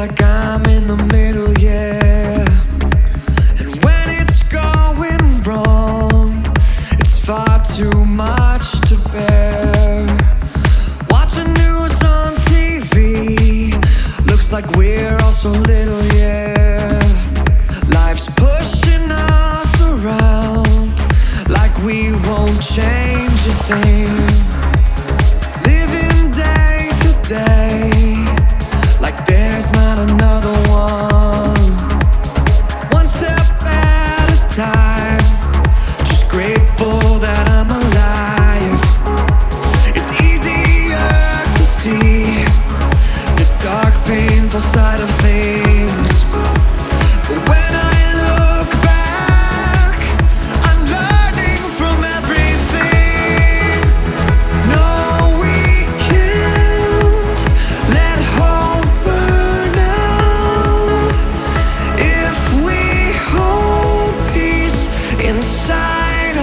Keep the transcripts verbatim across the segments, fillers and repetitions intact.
like I'm in the middle, yeah. And when it's going wrong, it's far too much to bear. Watching news on T V, looks like we're all so little, yeah. Life's pushing us around like we won't change a thing. Living day to day like there's not another one. One step at a time, just grateful that I'm alive. It's easier to see the dark, painful side of things, but when I look back, I'm learning from everything. No, we can't let hope burn out if we hold peace inside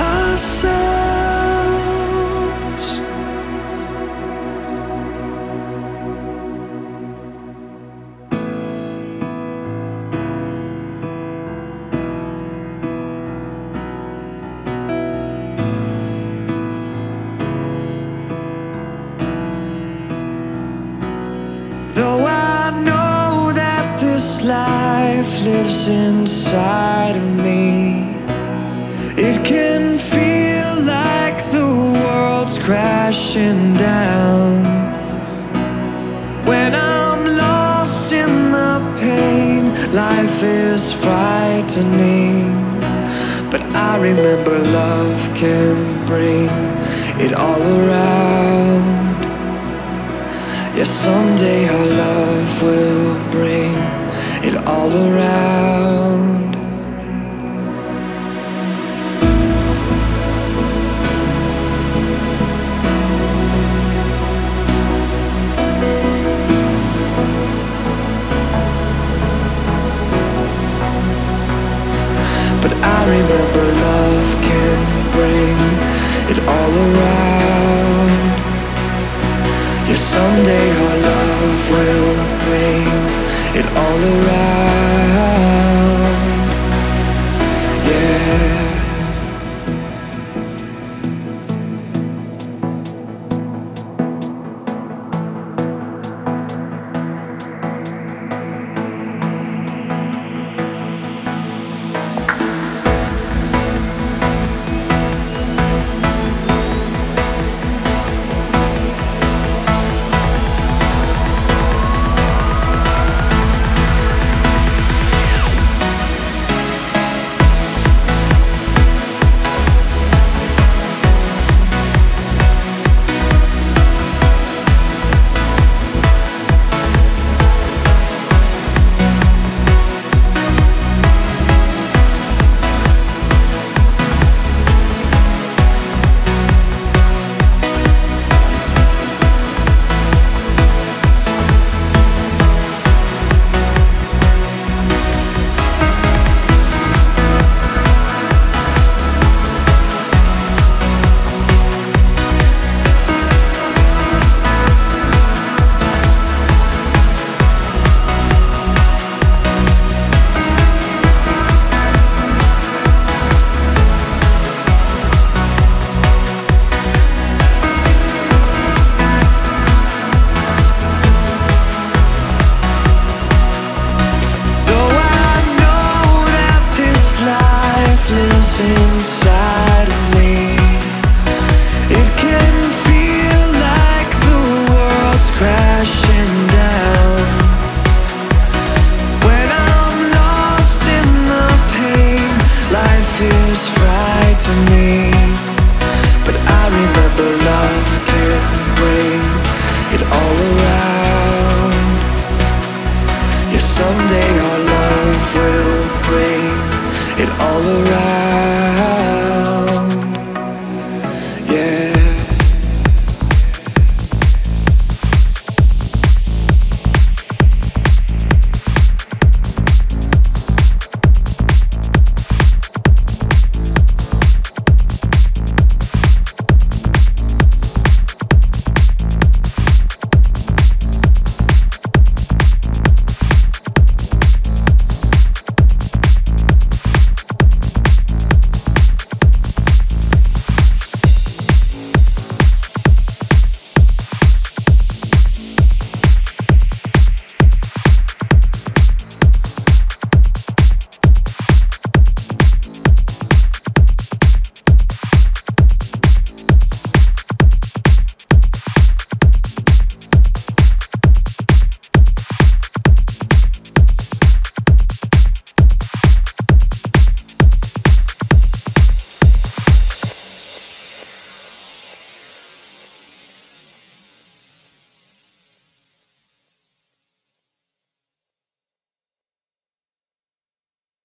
ourselves. Though I know that this life lives inside of me, it can feel like the world's crashing down. When I'm lost in the pain, life is frightening, but I remember love can bring it all around. Yeah, someday our love will bring it all around. But I remember love can bring it all around. Yeah, someday our love will bring it all around. Yeah. Inside of me, it can feel like the world's crashing down. When I'm lost in the pain, life is frightening, but I remember love can bring it all around. Yeah, someday our love will bring it all around.